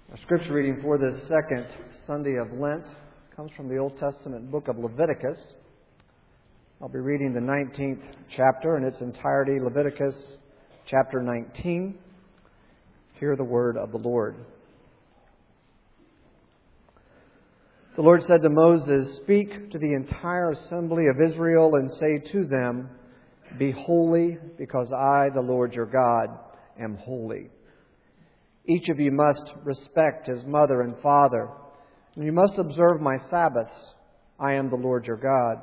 Our scripture reading for this second Sunday of Lent comes from the Old Testament book of Leviticus. I'll be reading the 19th chapter in its entirety, Leviticus chapter 19. Hear the word of the Lord. The Lord said to Moses, "Speak to the entire assembly of Israel and say to them, 'Be holy, because I, the Lord your God, am holy.' Each of you must respect his mother and father, and you must observe my Sabbaths. I am the Lord your God.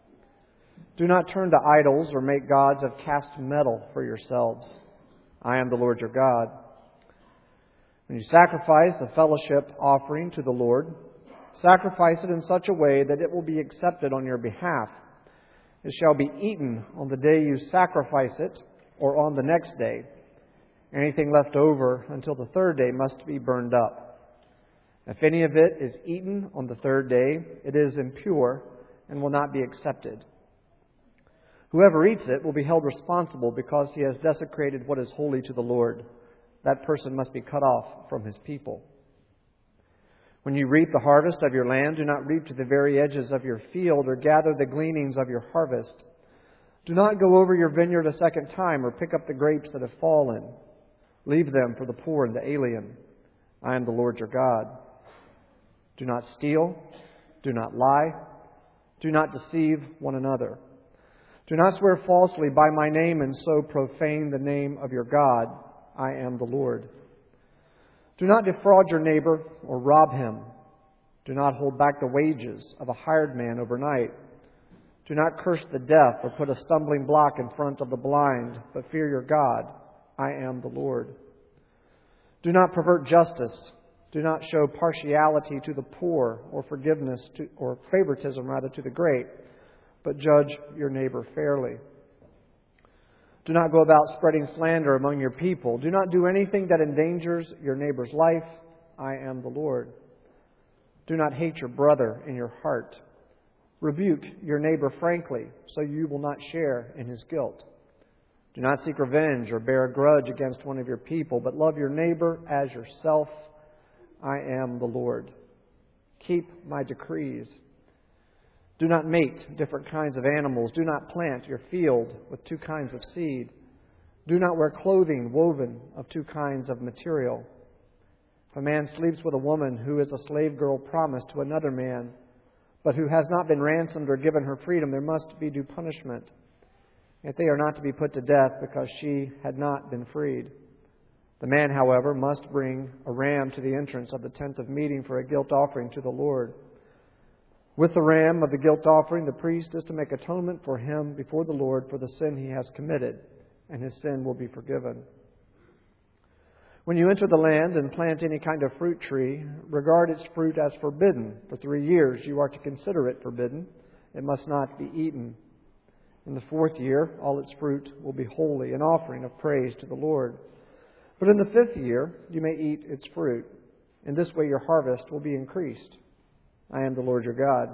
Do not turn to idols or make gods of cast metal for yourselves. I am the Lord your God. When you sacrifice a fellowship offering to the Lord, sacrifice it in such a way that it will be accepted on your behalf. It shall be eaten on the day you sacrifice it or on the next day. Anything left over until the third day must be burned up. If any of it is eaten on the third day, it is impure and will not be accepted. Whoever eats it will be held responsible because he has desecrated what is holy to the Lord. That person must be cut off from his people. When you reap the harvest of your land, do not reap to the very edges of your field or gather the gleanings of your harvest. Do not go over your vineyard a second time or pick up the grapes that have fallen. Leave them for the poor and the alien. I am the Lord your God. Do not steal. Do not lie. Do not deceive one another. Do not swear falsely by my name and so profane the name of your God. I am the Lord. Do not defraud your neighbor or rob him. Do not hold back the wages of a hired man overnight. Do not curse the deaf or put a stumbling block in front of the blind, but fear your God. I am the Lord. Do not pervert justice. Do not show partiality to the poor or favoritism to the great, but judge your neighbor fairly. Do not go about spreading slander among your people. Do not do anything that endangers your neighbor's life. I am the Lord. Do not hate your brother in your heart. Rebuke your neighbor frankly, so you will not share in his guilt. Do not seek revenge or bear a grudge against one of your people, but love your neighbor as yourself. I am the Lord. Keep my decrees. Do not mate different kinds of animals. Do not plant your field with two kinds of seed. Do not wear clothing woven of two kinds of material. If a man sleeps with a woman who is a slave girl promised to another man, but who has not been ransomed or given her freedom, there must be due punishment. Yet they are not to be put to death because she had not been freed. The man, however, must bring a ram to the entrance of the tent of meeting for a guilt offering to the Lord. With the ram of the guilt offering, the priest is to make atonement for him before the Lord for the sin he has committed, and his sin will be forgiven. When you enter the land and plant any kind of fruit tree, regard its fruit as forbidden. For 3 years you are to consider it forbidden. It must not be eaten. In the 4th year, all its fruit will be holy, an offering of praise to the Lord. But in the 5th year, you may eat its fruit. In this way your harvest will be increased. I am the Lord your God.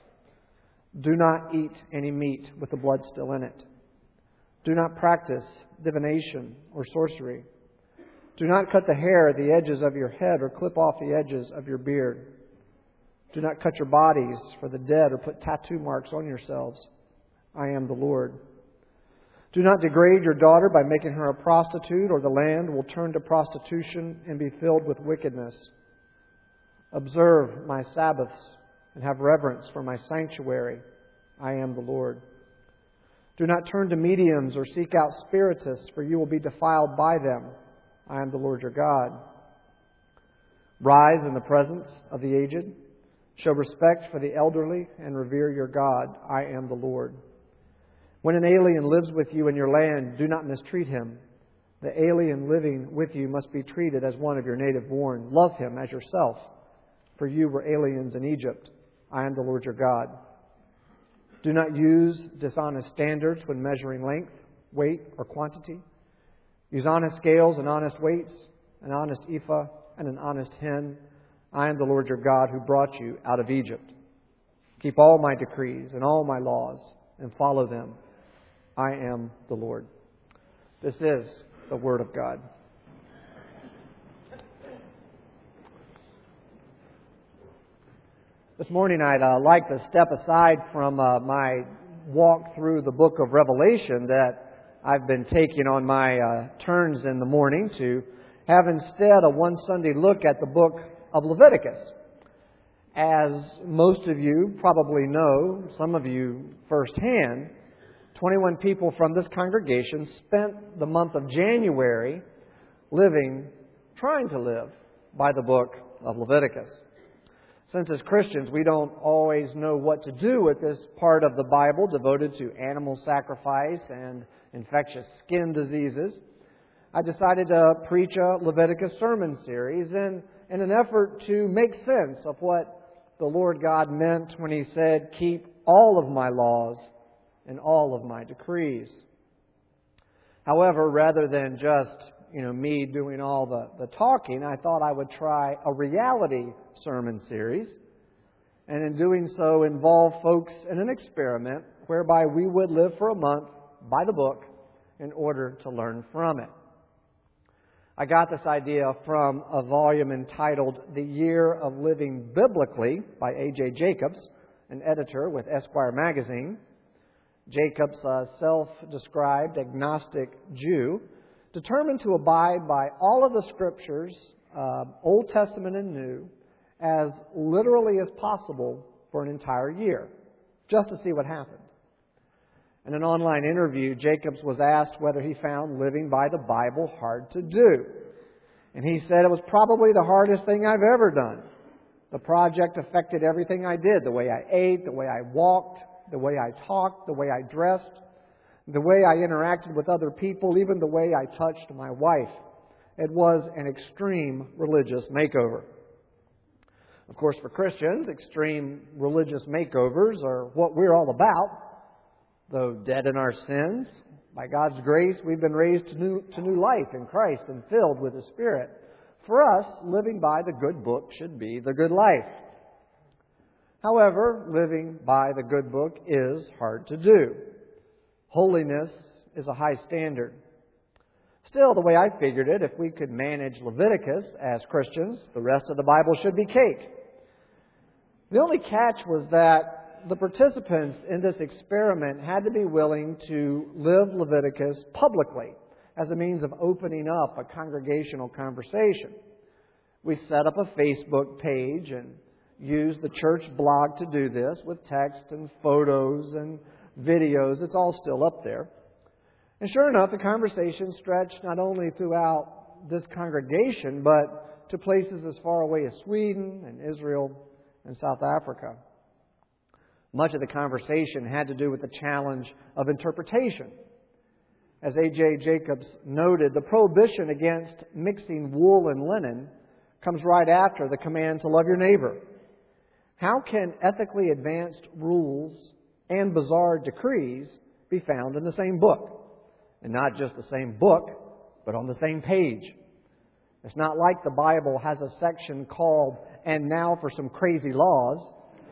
Do not eat any meat with the blood still in it. Do not practice divination or sorcery. Do not cut the hair at the edges of your head or clip off the edges of your beard. Do not cut your bodies for the dead or put tattoo marks on yourselves. I am the Lord. Do not degrade your daughter by making her a prostitute, or the land will turn to prostitution and be filled with wickedness. Observe my Sabbaths and have reverence for my sanctuary. I am the Lord. Do not turn to mediums or seek out spiritists, for you will be defiled by them. I am the Lord your God. Rise in the presence of the aged. Show respect for the elderly and revere your God. I am the Lord. When an alien lives with you in your land, do not mistreat him. The alien living with you must be treated as one of your native born. Love him as yourself, for you were aliens in Egypt. I am the Lord your God. Do not use dishonest standards when measuring length, weight, or quantity. Use honest scales and honest weights, an honest ephah and an honest hin. I am the Lord your God who brought you out of Egypt. Keep all my decrees and all my laws and follow them. I am the Lord. This is the Word of God. This morning I'd like to step aside from my walk through the book of Revelation that I've been taking on my turns in the morning to have instead a one Sunday look at the book of Leviticus. As most of you probably know, some of you firsthand, 21 people from this congregation spent the month of January trying to live by the book of Leviticus. Since as Christians we don't always know what to do with this part of the Bible devoted to animal sacrifice and infectious skin diseases, I decided to preach a Leviticus sermon series in an effort to make sense of what the Lord God meant when He said, "Keep all of my laws and all of my decrees." However, rather than just me doing all the talking, I thought I would try a reality sermon series, and in doing so involve folks in an experiment whereby we would live for a month by the book in order to learn from it. I got this idea from a volume entitled The Year of Living Biblically by A.J. Jacobs, an editor with Esquire magazine. Jacobs, a self-described agnostic Jew, determined to abide by all of the Scriptures, Old Testament and New, as literally as possible for an entire year, just to see what happened. In an online interview, Jacobs was asked whether he found living by the Bible hard to do. And he said, "It was probably the hardest thing I've ever done. The project affected everything I did, the way I ate, the way I walked, the way I talked, the way I dressed, the way I interacted with other people, even the way I touched my wife. It was an extreme religious makeover." Of course, for Christians, extreme religious makeovers are what we're all about. Though dead in our sins, by God's grace, we've been raised to new life in Christ and filled with His Spirit. For us, living by the good book should be the good life. However, living by the good book is hard to do. Holiness is a high standard. Still, the way I figured it, if we could manage Leviticus as Christians, the rest of the Bible should be cake. The only catch was that the participants in this experiment had to be willing to live Leviticus publicly as a means of opening up a congregational conversation. We set up a Facebook page and used the church blog to do this with text and photos and videos. It's all still up there. And sure enough, the conversation stretched not only throughout this congregation, but to places as far away as Sweden and Israel and South Africa. Much of the conversation had to do with the challenge of interpretation. As A.J. Jacobs noted, the prohibition against mixing wool and linen comes right after the command to love your neighbor. How can ethically advanced rules and bizarre decrees be found in the same book? And not just the same book, but on the same page. It's not like the Bible has a section called, "And now for some crazy laws."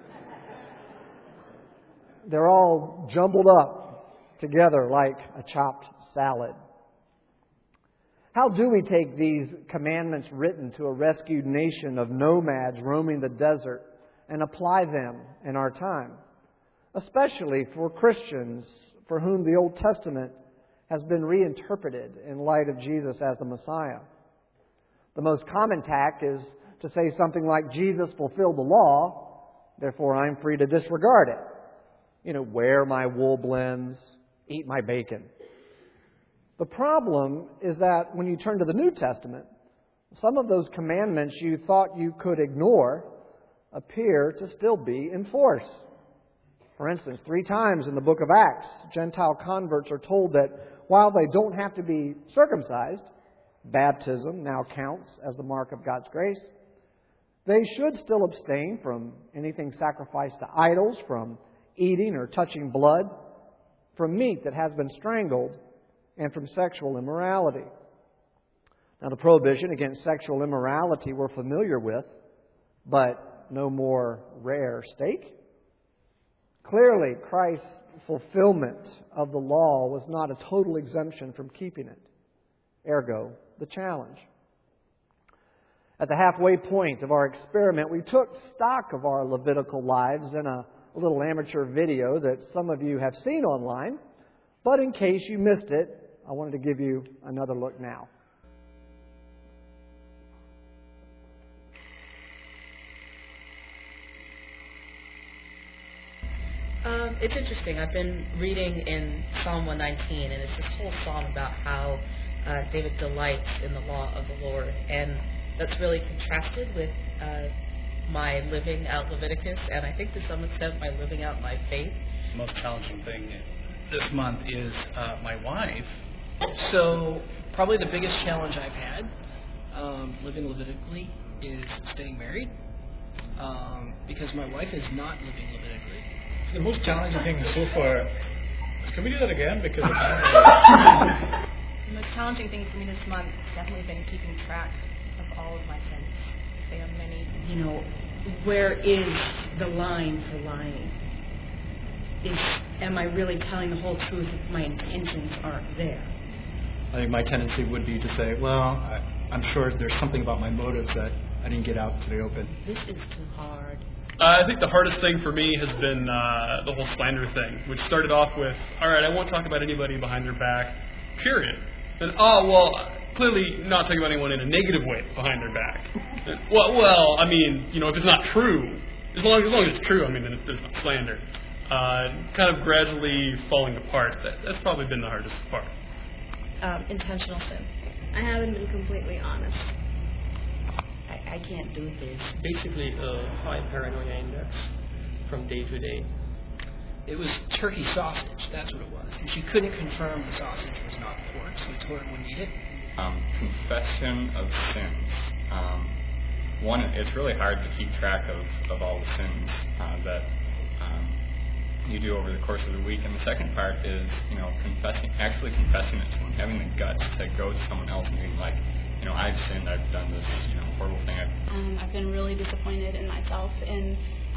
They're all jumbled up together like a chopped salad. How do we take these commandments written to a rescued nation of nomads roaming the desert and apply them in our time? Especially for Christians for whom the Old Testament has been reinterpreted in light of Jesus as the Messiah. The most common tack is to say something like, "Jesus fulfilled the law, therefore I'm free to disregard it. Wear my wool blends, eat my bacon." The problem is that when you turn to the New Testament, some of those commandments you thought you could ignore appear to still be in force. For instance, 3 times in the book of Acts, Gentile converts are told that while they don't have to be circumcised, baptism now counts as the mark of God's grace, they should still abstain from anything sacrificed to idols, from eating or touching blood, from meat that has been strangled, and from sexual immorality. Now, the prohibition against sexual immorality we're familiar with, but no more rare steak. Clearly, Christ's fulfillment of the law was not a total exemption from keeping it. Ergo, the challenge. At the halfway point of our experiment, we took stock of our Levitical lives in a little amateur video that some of you have seen online. But in case you missed it, I wanted to give you another look now. It's interesting. I've been reading in Psalm 119, and it's this whole psalm about how David delights in the law of the Lord. And that's really contrasted with my living out Leviticus, and I think to some extent my living out my faith. The most challenging thing this month is my wife. So probably the biggest challenge I've had living Levitically is staying married, because my wife is not living Levitically. The most challenging thing so far is, can we do that again? Because the most challenging thing for me this month has definitely been keeping track of all of my sins. They are many. You know, where is the line for lying? Am I really telling the whole truth if my intentions aren't there? I think my tendency would be to say, well, I'm sure there's something about my motives that I didn't get out to the open. This is too hard. I think the hardest thing for me has been the whole slander thing, which started off with, all right, I won't talk about anybody behind their back, period. Then, clearly not talking about anyone in a negative way behind their back. Well, I mean, if it's not true, as long as it's true, I mean, then it's not slander. Kind of gradually falling apart. That's probably been the hardest part. Intentional sin. I haven't been completely honest. I can't do this. Basically, a high paranoia index from day to day. It was turkey sausage. That's what it was. And she couldn't confirm the sausage was not pork, so we told her we wouldn't eat it. Confession of sins. One, it's really hard to keep track of all the sins that you do over the course of the week. And the second part is, actually confessing it to someone, having the guts to go to someone else and being like, I've sinned, I've done this, horrible thing. I've been really disappointed in myself in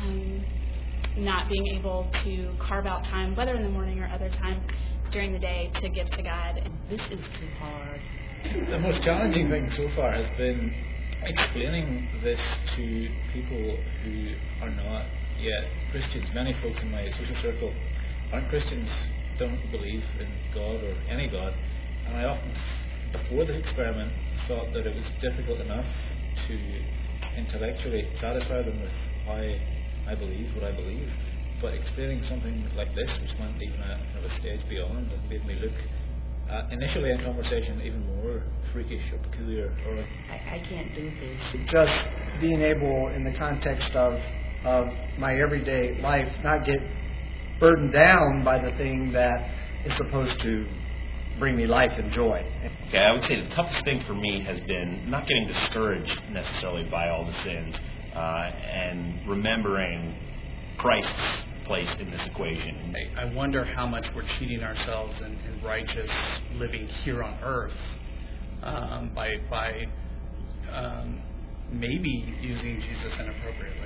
not being able to carve out time, whether in the morning or other time during the day, to give to God. This is too hard. The most challenging thing so far has been explaining this to people who are not yet Christians. Many folks in my social circle aren't Christians, don't believe in God or any God, and I often, before this experiment, thought that it was difficult enough to intellectually satisfy them with why I believe what I believe, but explaining something like this, which went even a stage beyond, and made me look initially in conversation even more freakish or peculiar. Or I can't do this. Just being able, in the context of my everyday life, not get burdened down by the thing that is supposed to bring me life and joy. Okay, I would say the toughest thing for me has been not getting discouraged necessarily by all the sins, and remembering Christ's place in this equation. I wonder how much we're cheating ourselves in righteous living here on earth by maybe using Jesus inappropriately.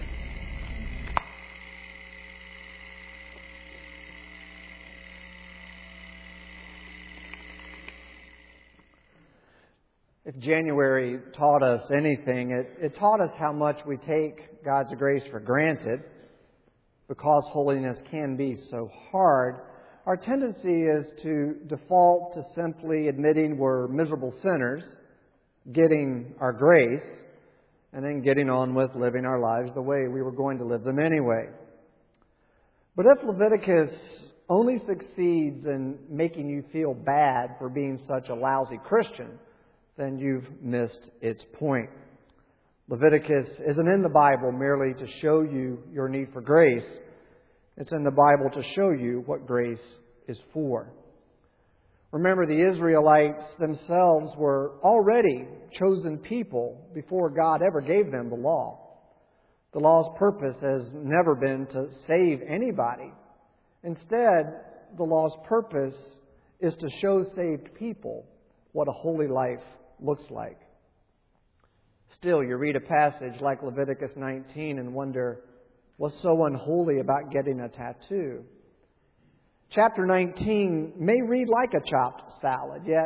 If January taught us anything, it taught us how much we take God's grace for granted. Because holiness can be so hard, our tendency is to default to simply admitting we're miserable sinners, getting our grace, and then getting on with living our lives the way we were going to live them anyway. But if Leviticus only succeeds in making you feel bad for being such a lousy Christian, then you've missed its point. Leviticus isn't in the Bible merely to show you your need for grace. It's in the Bible to show you what grace is for. Remember, the Israelites themselves were already chosen people before God ever gave them the law. The law's purpose has never been to save anybody. Instead, the law's purpose is to show saved people what a holy life looks like. Still, you read a passage like Leviticus 19 and wonder, what's so unholy about getting a tattoo? Chapter 19 may read like a chopped salad, yet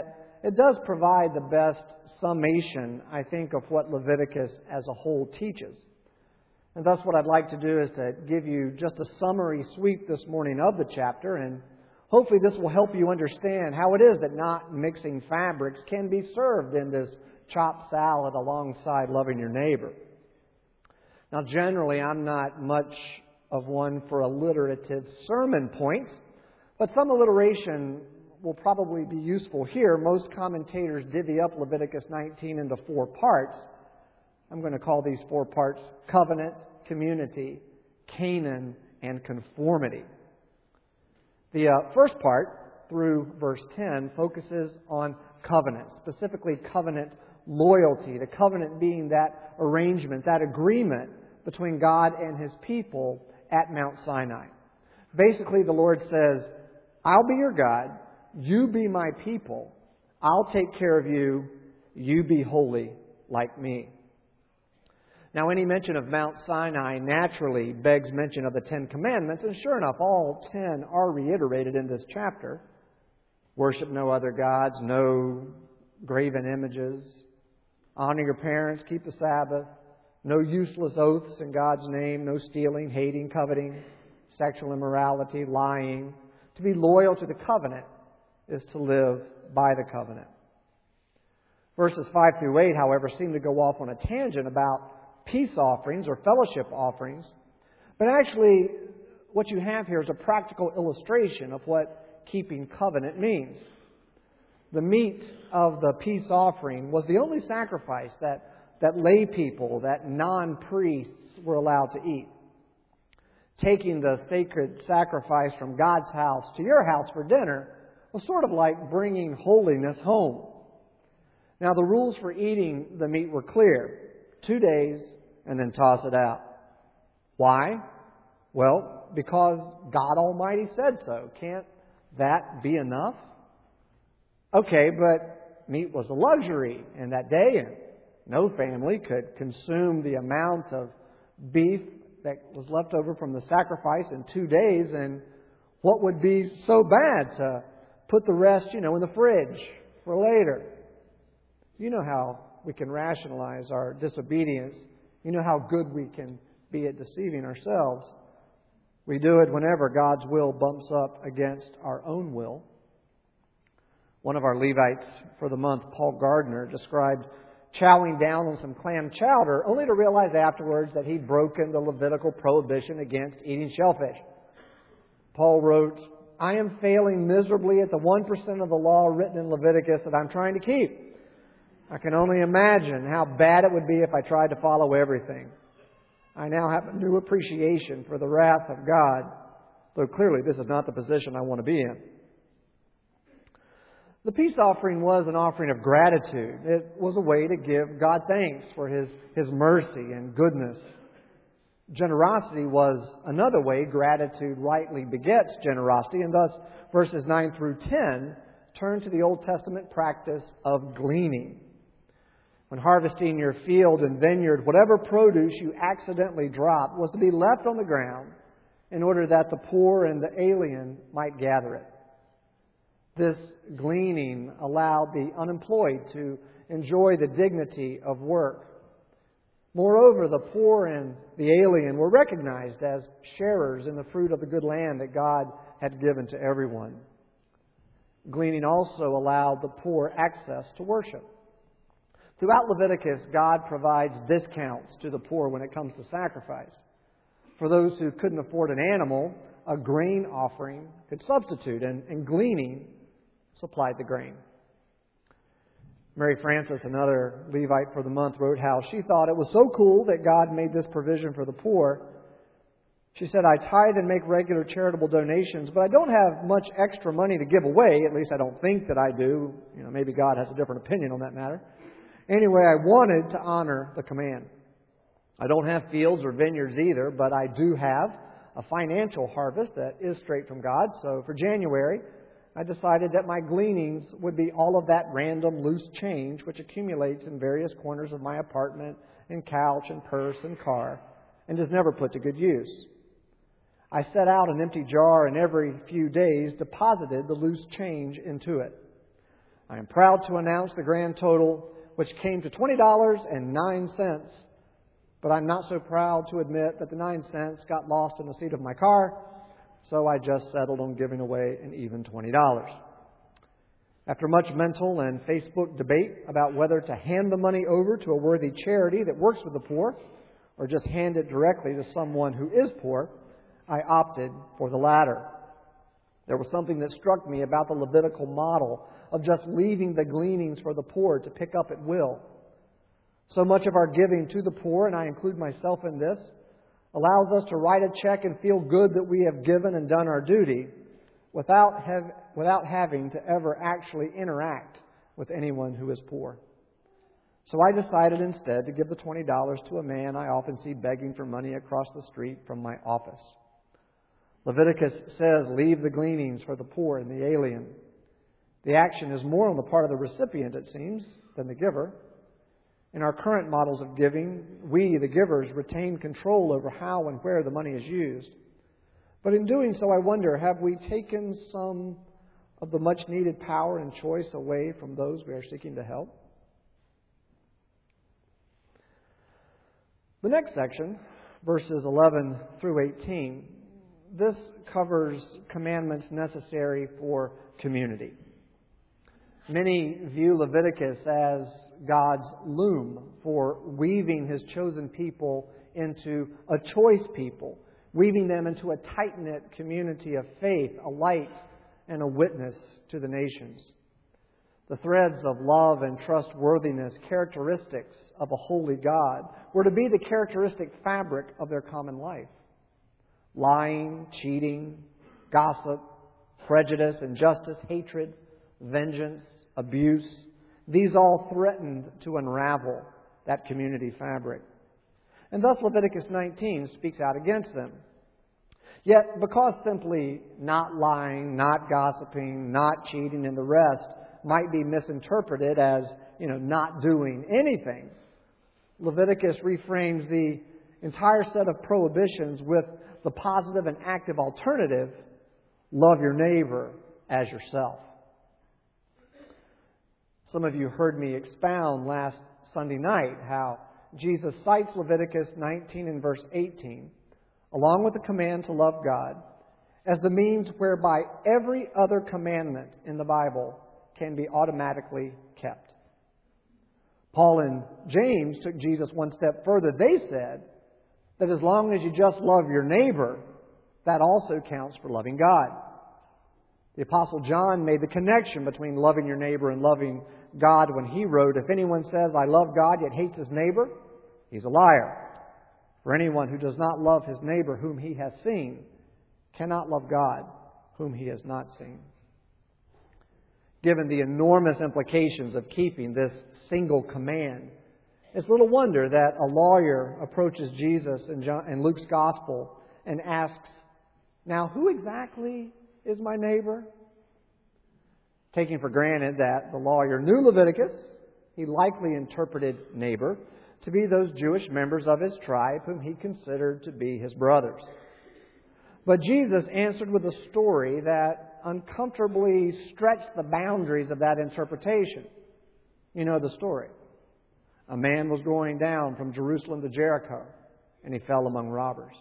it does provide the best summation, I think, of what Leviticus as a whole teaches. And thus what I'd like to do is to give you just a summary sweep this morning of the chapter, and hopefully this will help you understand how it is that not mixing fabrics can be served in this chopped salad alongside loving your neighbor. Now, generally, I'm not much of one for alliterative sermon points, but some alliteration will probably be useful here. Most commentators divvy up Leviticus 19 into 4 parts. I'm going to call these 4 parts covenant, community, Canaan, and conformity. The first part, through verse 10, focuses on covenant, specifically covenant loyalty, the covenant being that arrangement, that agreement between God and His people at Mount Sinai. Basically, the Lord says, I'll be your God, you be my people, I'll take care of you, you be holy like me. Now, any mention of Mount Sinai naturally begs mention of the 10 Commandments, and sure enough, all 10 are reiterated in this chapter. Worship no other gods, no graven images, honor your parents, keep the Sabbath, no useless oaths in God's name, no stealing, hating, coveting, sexual immorality, lying. To be loyal to the covenant is to live by the covenant. Verses 5 through 8, however, seem to go off on a tangent about peace offerings or fellowship offerings. But actually, what you have here is a practical illustration of what keeping covenant means. The meat of the peace offering was the only sacrifice that lay people, that non-priests were allowed to eat. Taking the sacred sacrifice from God's house to your house for dinner was sort of like bringing holiness home. Now, the rules for eating the meat were clear. 2 days and then toss it out. Why? Well, because God Almighty said so. Can't that be enough? Okay, but meat was a luxury in that day, and no family could consume the amount of beef that was left over from the sacrifice in 2 days, and what would be so bad to put the rest, in the fridge for later? You know how we can rationalize our disobedience. You know how good we can be at deceiving ourselves. We do it whenever God's will bumps up against our own will. One of our Levites for the month, Paul Gardner, described chowing down on some clam chowder, only to realize afterwards that he'd broken the Levitical prohibition against eating shellfish. Paul wrote, I am failing miserably at the 1% of the law written in Leviticus that I'm trying to keep. I can only imagine how bad it would be if I tried to follow everything. I now have a new appreciation for the wrath of God, though clearly this is not the position I want to be in. The peace offering was an offering of gratitude. It was a way to give God thanks for His mercy and goodness. Generosity was another way. Gratitude rightly begets generosity, and thus verses 9 through 10 turn to the Old Testament practice of gleaning. When harvesting your field and vineyard, whatever produce you accidentally dropped was to be left on the ground in order that the poor and the alien might gather it. This gleaning allowed the unemployed to enjoy the dignity of work. Moreover, the poor and the alien were recognized as sharers in the fruit of the good land that God had given to everyone. Gleaning also allowed the poor access to worship. Throughout Leviticus, God provides discounts to the poor when it comes to sacrifice. For those who couldn't afford an animal, a grain offering could substitute, and gleaning supplied the grain. Mary Frances, another Levite for the month, wrote how she thought it was so cool that God made this provision for the poor. She said, I tithe and make regular charitable donations, but I don't have much extra money to give away. At least I don't think that I do. Maybe God has a different opinion on that matter. Anyway, I wanted to honor the command. I don't have fields or vineyards either, but I do have a financial harvest that is straight from God. So for January, I decided that my gleanings would be all of that random loose change which accumulates in various corners of my apartment and couch and purse and car and is never put to good use. I set out an empty jar and every few days deposited the loose change into it. I am proud to announce the grand total, which came to $20.09. But I'm not so proud to admit that the 9 cents got lost in the seat of my car, so I just settled on giving away an even $20. After much mental and Facebook debate about whether to hand the money over to a worthy charity that works with the poor or just hand it directly to someone who is poor, I opted for the latter. There was something that struck me about the Levitical model of just leaving the gleanings for the poor to pick up at will. So much of our giving to the poor, and I include myself in this, allows us to write a check and feel good that we have given and done our duty without having to ever actually interact with anyone who is poor. So I decided instead to give the $20 to a man I often see begging for money across the street from my office. Leviticus says, leave the gleanings for the poor and the alien. The action is more on the part of the recipient, it seems, than the giver. In our current models of giving, we, the givers, retain control over how and where the money is used. But in doing so, I wonder, have we taken some of the much-needed power and choice away from those we are seeking to help? The next section, verses 11 through 18, this covers commandments necessary for community. Many view Leviticus as God's loom for weaving His chosen people into a choice people, weaving them into a tight-knit community of faith, a light and a witness to the nations. The threads of love and trustworthiness, characteristics of a holy God, were to be the characteristic fabric of their common life. Lying, cheating, gossip, prejudice, injustice, hatred, vengeance, abuse, these all threatened to unravel that community fabric. And thus Leviticus 19 speaks out against them. Yet, because simply not lying, not gossiping, not cheating, and the rest might be misinterpreted as, not doing anything, Leviticus reframes the entire set of prohibitions with the positive and active alternative, love your neighbor as yourself. Some of you heard me expound last Sunday night how Jesus cites Leviticus 19 and verse 18, along with the command to love God, as the means whereby every other commandment in the Bible can be automatically kept. Paul and James took Jesus one step further. They said that as long as you just love your neighbor, that also counts for loving God. The Apostle John made the connection between loving your neighbor and loving God when he wrote, if anyone says, I love God, yet hates his neighbor, he's a liar. For anyone who does not love his neighbor whom he has seen cannot love God whom he has not seen. Given the enormous implications of keeping this single command, it's little wonder that a lawyer approaches Jesus in Luke's Gospel and asks, now who exactly is my neighbor? Taking for granted that the lawyer knew Leviticus, he likely interpreted neighbor to be those Jewish members of his tribe whom he considered to be his brothers. But Jesus answered with a story that uncomfortably stretched the boundaries of that interpretation. You know the story. A man was going down from Jerusalem to Jericho, and he fell among robbers.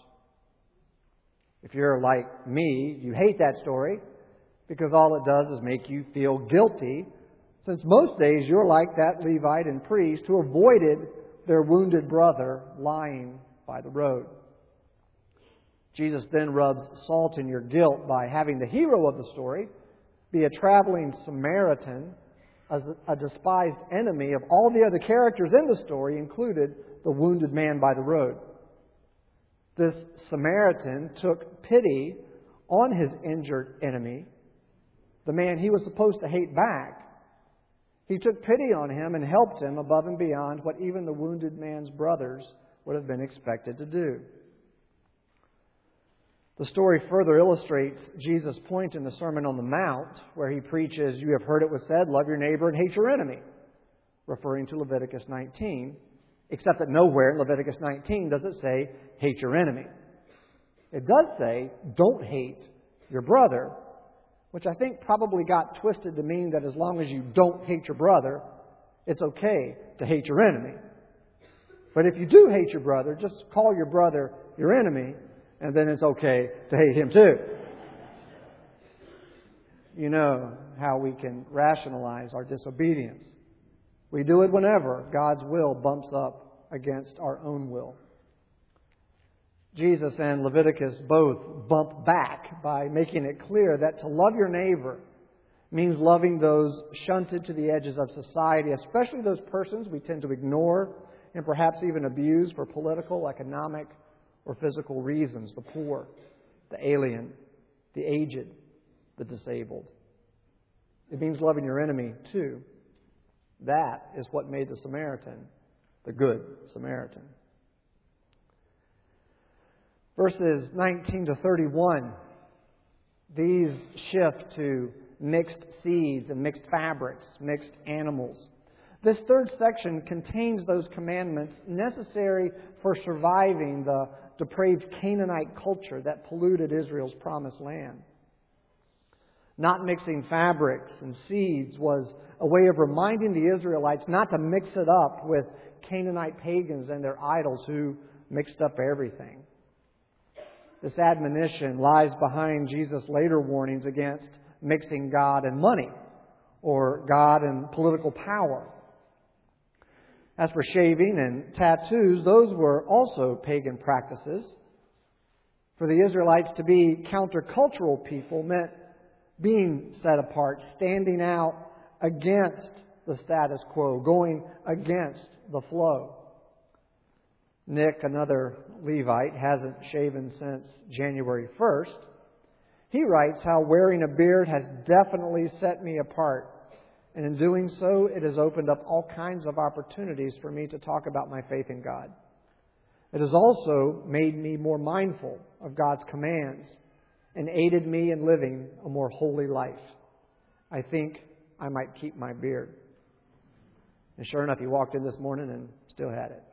If you're like me, you hate that story because all it does is make you feel guilty, since most days you're like that Levite and priest who avoided their wounded brother lying by the road. Jesus then rubs salt in your guilt by having the hero of the story be a traveling Samaritan, a despised enemy of all the other characters in the story, included the wounded man by the road. This Samaritan took pity on his injured enemy, the man he was supposed to hate back. He took pity on him and helped him above and beyond what even the wounded man's brothers would have been expected to do. The story further illustrates Jesus' point in the Sermon on the Mount, where he preaches, you have heard it was said, love your neighbor and hate your enemy, referring to Leviticus 19, except that nowhere in Leviticus 19 does it say, hate your enemy. It does say, don't hate your brother, which I think probably got twisted to mean that as long as you don't hate your brother, it's okay to hate your enemy. But if you do hate your brother, just call your brother your enemy, and then it's okay to hate him too. You know how we can rationalize our disobedience. We do it whenever God's will bumps up against our own will. Jesus and Leviticus both bump back by making it clear that to love your neighbor means loving those shunted to the edges of society, especially those persons we tend to ignore and perhaps even abuse for political, economic, or physical reasons. The poor, the alien, the aged, the disabled. It means loving your enemy too. That is what made the Samaritan the Good Samaritan. Verses 19 to 31, these shift to mixed seeds and mixed fabrics, mixed animals. This third section contains those commandments necessary for surviving the depraved Canaanite culture that polluted Israel's promised land. Not mixing fabrics and seeds was a way of reminding the Israelites not to mix it up with Canaanite pagans and their idols who mixed up everything. This admonition lies behind Jesus' later warnings against mixing God and money, or God and political power. As for shaving and tattoos, those were also pagan practices. For the Israelites to be countercultural people meant being set apart, standing out against the status quo, going against the flow. Nick, another Levite, hasn't shaven since January 1st. He writes how wearing a beard has definitely set me apart. And in doing so, it has opened up all kinds of opportunities for me to talk about my faith in God. It has also made me more mindful of God's commands and aided me in living a more holy life. I think I might keep my beard. And sure enough, he walked in this morning and still had it.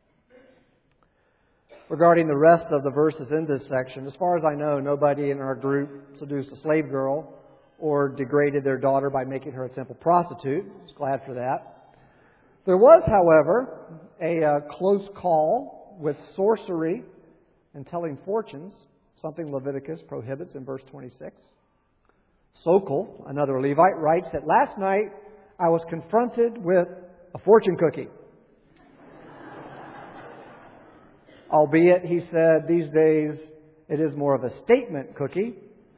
Regarding the rest of the verses in this section, as far as I know, nobody in our group seduced a slave girl or degraded their daughter by making her a temple prostitute. I was glad for that. There was, however, a close call with sorcery and telling fortunes, something Leviticus prohibits in verse 26. Sokol, another Levite, writes that last night I was confronted with a fortune cookie. Albeit, he said, these days it is more of a statement cookie.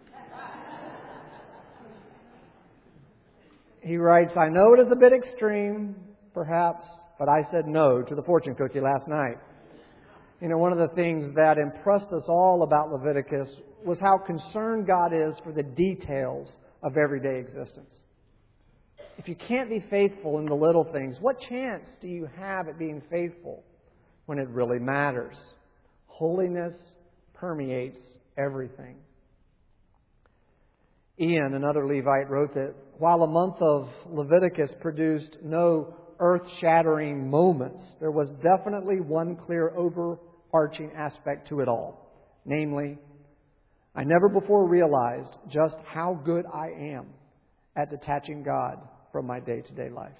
He writes, I know it is a bit extreme, perhaps, but I said no to the fortune cookie last night. You know, one of the things that impressed us all about Leviticus was how concerned God is for the details of everyday existence. If you can't be faithful in the little things, what chance do you have at being faithful when it really matters? Holiness permeates everything. Ian, another Levite, wrote that while a month of Leviticus produced no earth-shattering moments, there was definitely one clear overarching aspect to it all. Namely, I never before realized just how good I am at detaching God from my day-to-day life.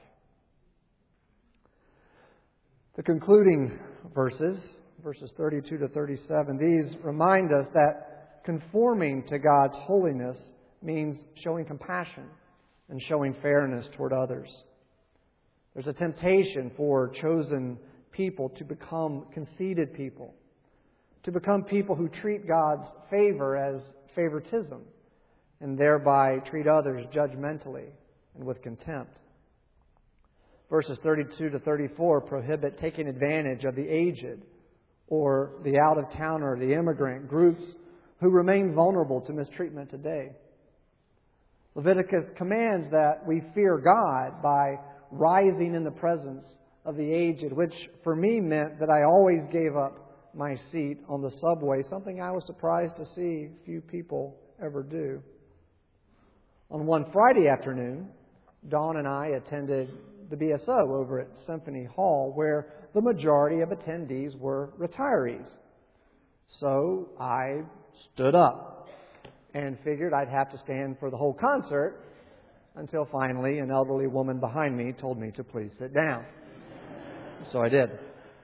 The concluding verses 32 to 37, these remind us that conforming to God's holiness means showing compassion and showing fairness toward others. There's a temptation for chosen people to become conceited people, to become people who treat God's favor as favoritism and thereby treat others judgmentally and with contempt. Verses 32 to 34 prohibit taking advantage of the aged or the out-of-towner, the immigrant groups who remain vulnerable to mistreatment today. Leviticus commands that we fear God by rising in the presence of the aged, which for me meant that I always gave up my seat on the subway, something I was surprised to see few people ever do. On one Friday afternoon, Dawn and I attended the BSO over at Symphony Hall, where the majority of attendees were retirees. So I stood up. and figured I'd have to stand for the whole concert until finally an elderly woman behind me told me to please sit down. So I did.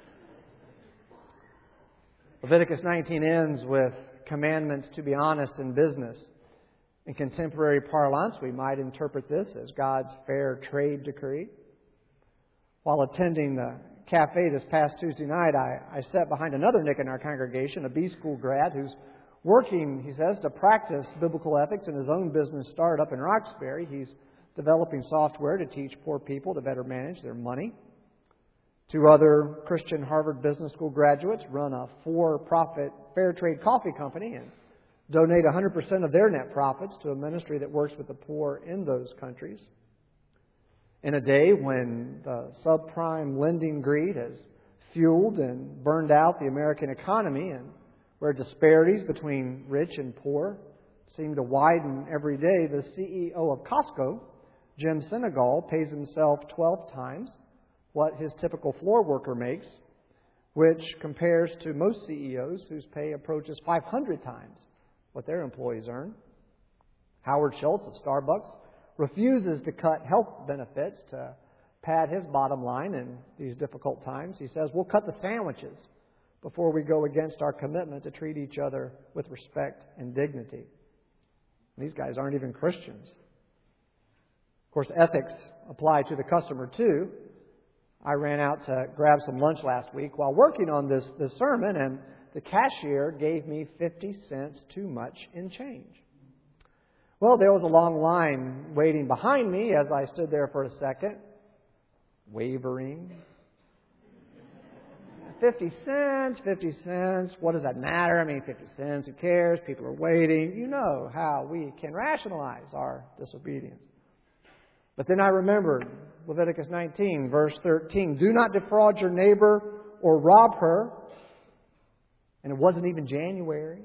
Leviticus 19 ends with commandments to be honest in business. In contemporary parlance, we might interpret this as God's fair trade decree. While attending the cafe this past Tuesday night, I sat behind another Nick in our congregation, a B-school grad who's working, he says, to practice biblical ethics in his own business startup in Roxbury. He's developing software to teach poor people to better manage their money. 2 other Christian Harvard Business School graduates run a for-profit fair trade coffee company and donate 100% of their net profits to a ministry that works with the poor in those countries. In a day when the subprime lending greed has fueled and burned out the American economy, and where disparities between rich and poor seem to widen every day, the CEO of Costco, Jim Sinegal, pays himself 12 times what his typical floor worker makes, which compares to most CEOs whose pay approaches 500 times what their employees earn. Howard Schultz of Starbucks refuses to cut health benefits to pad his bottom line in these difficult times. He says, we'll cut the sandwiches before we go against our commitment to treat each other with respect and dignity. These guys aren't even Christians. Of course, ethics apply to the customer too. I ran out to grab some lunch last week while working on this sermon, and the cashier gave me 50 cents too much in change. Well, there was a long line waiting behind me as I stood there for a second, wavering. 50 cents, what does that matter? I mean, 50 cents, who cares? People are waiting. You know how we can rationalize our disobedience. But then I remembered Leviticus 19, verse 13. Do not defraud your neighbor or rob her. And it wasn't even January.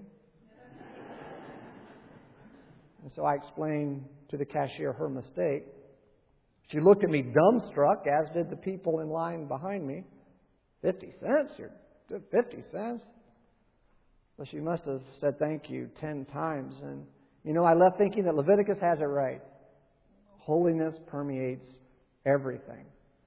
And so I explained to the cashier her mistake. She looked at me dumbstruck, as did the people in line behind me. 50 cents? You're 50 cents? Well, she must have said thank you 10 times. And, I left thinking that Leviticus has it right. Holiness permeates everything.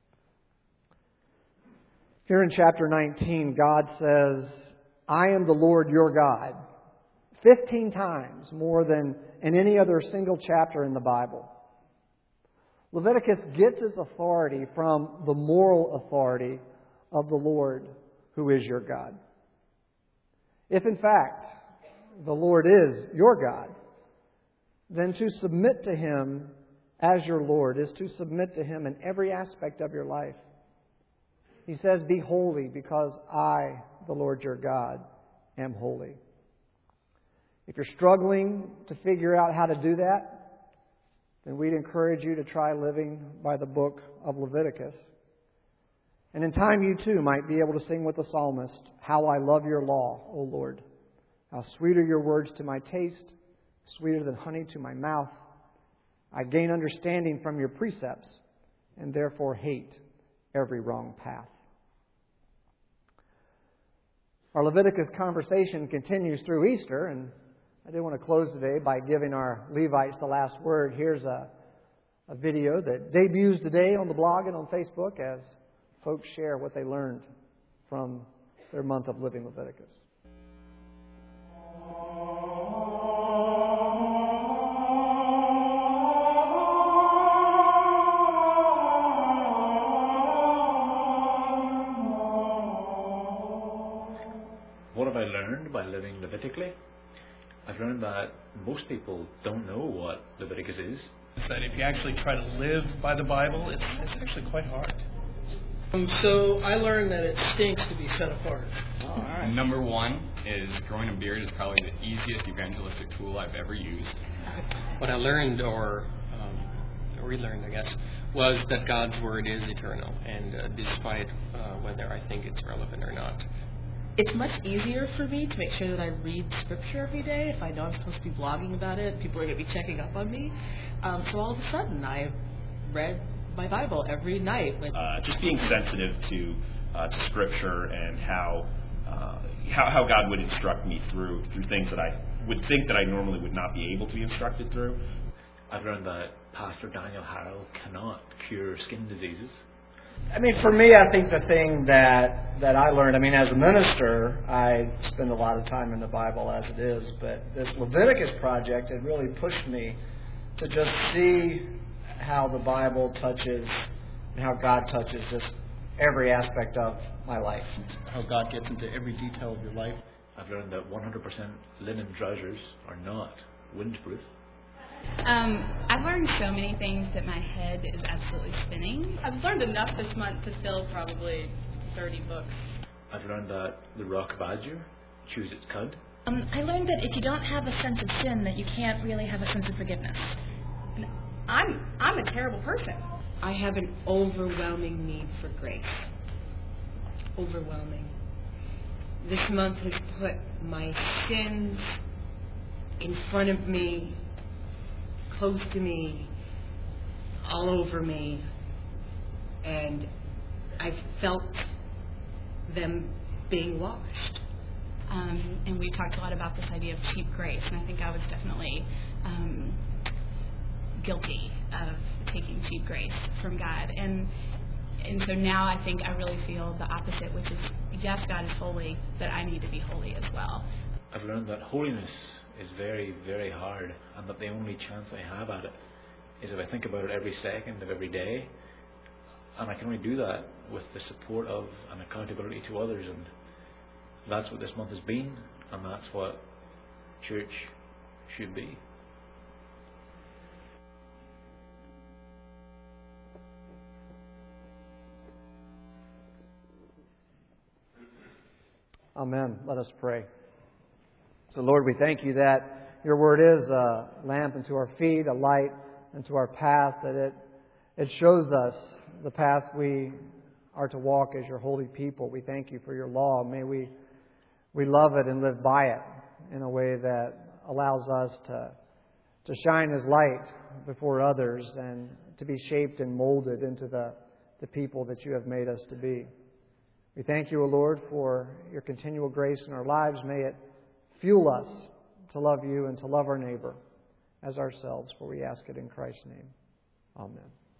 Here in chapter 19, God says, I am the Lord your God. 15 times more than in any other single chapter in the Bible. Leviticus gets its authority from the moral authority of the Lord who is your God. If in fact the Lord is your God, then to submit to Him as your Lord is to submit to Him in every aspect of your life. He says, be holy because I, the Lord your God, am holy. If you're struggling to figure out how to do that, then we'd encourage you to try living by the book of Leviticus. And in time you too might be able to sing with the psalmist, how I love your law, O Lord. How sweet are your words to my taste, sweeter than honey to my mouth. I gain understanding from your precepts and therefore hate every wrong path. Our Leviticus conversation continues through Easter, and I do want to close today by giving our Levites the last word. Here's a video that debuts today on the blog and on Facebook as folks share what they learned from their month of living Leviticus. What have I learned by living Levitically? I've learned that most people don't know what Leviticus is. That if you actually try to live by the Bible, it's actually quite hard. So I learned that it stinks to be set apart. All right. Number one is growing a beard is probably the easiest evangelistic tool I've ever used. What I learned, or relearned, I guess, was that God's Word is eternal, and despite whether I think it's relevant or not. It's much easier for me to make sure that I read Scripture every day. If I know I'm supposed to be blogging about it, people are going to be checking up on me. So all of a sudden, I've read my Bible every night. Just being sensitive to Scripture and how God would instruct me through things that I would think that I normally would not be able to be instructed through. I've learned that Pastor Daniel Harrell cannot cure skin diseases. I mean, for me, I think the thing that I learned, I mean, as a minister, I spend a lot of time in the Bible as it is, but this Leviticus project, it really pushed me to just see how the Bible touches and how God touches just every aspect of my life. How God gets into every detail of your life. I've learned that 100% linen trousers are not windproof. I've learned so many things that my head is absolutely spinning. I've learned enough this month to fill probably 30 books. I've learned that the rock badger chews its cud. I learned that if you don't have a sense of sin, that you can't really have a sense of forgiveness. I'm a terrible person. I have an overwhelming need for grace. Overwhelming. This month has put my sins in front of me, close to me, all over me, and I've felt them being washed. And we talked a lot about this idea of cheap grace, and I think I was definitely guilty of taking cheap grace from God. And so now I think I really feel the opposite, which is, yes, God is holy, but I need to be holy as well. I've learned that holiness is very, very hard, and that the only chance I have at it is if I think about it every second of every day. And I can only do that with the support of and accountability to others, and that's what this month has been, and that's what church should be. Amen. Let us pray. So, Lord, we thank you that your word is a lamp unto our feet, a light unto our path, that it shows us the path we are to walk as your holy people. We thank you for your law. May we love it and live by it in a way that allows us to shine as light before others and to be shaped and molded into the people that you have made us to be. We thank you, O Lord, for your continual grace in our lives. May it fuel us to love you and to love our neighbor as ourselves, for we ask it in Christ's name. Amen.